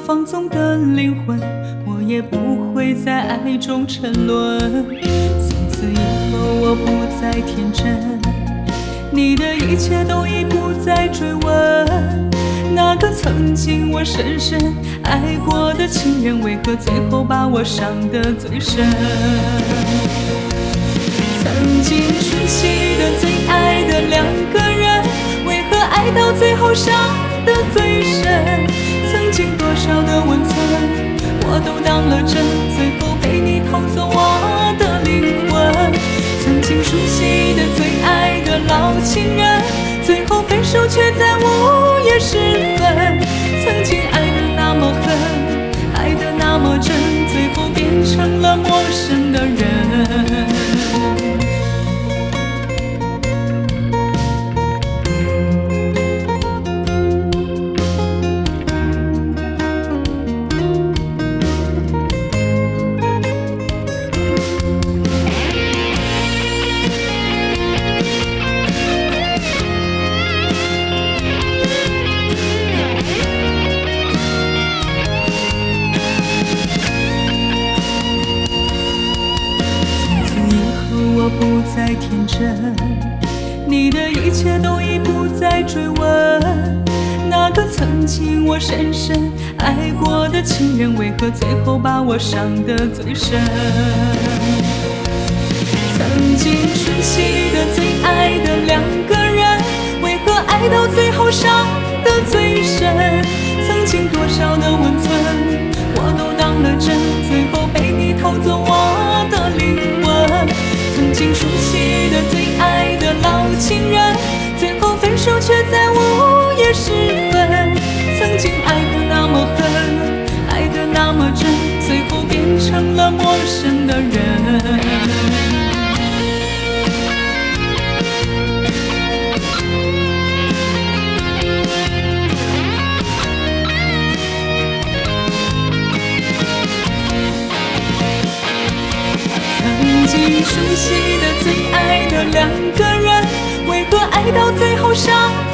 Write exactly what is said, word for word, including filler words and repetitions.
放纵的灵魂，我也不会在爱中沉沦。从此以后我不再天真，你的一切都已不再追问。那个曾经我深深爱过的情人，为何最后把我伤得最深？曾经熟悉的最爱的两个人，为何爱到最后伤得最深？曾经多少的温存我都当了真，最后被你偷走我的灵魂。曾经熟悉的最爱的老情人，最后分手却在午夜时分。曾经爱得那么狠，爱得那么真，最后变成了陌生的人。我不再天真，你的一切都已不再追问。那个曾经我深深爱过的情人，为何最后把我伤得最深？曾经熟悉的最爱的两个人，为何爱到最后伤得最深？曾经多少的温存我都当了真，最后被你偷走我的灵魂。曾经熟悉的最爱的老情人，最后分手却在午夜时分。曾经爱得那么狠，爱得那么真，最后变成了陌生的人。曾经熟悉的最爱的两个人，为何爱到最后伤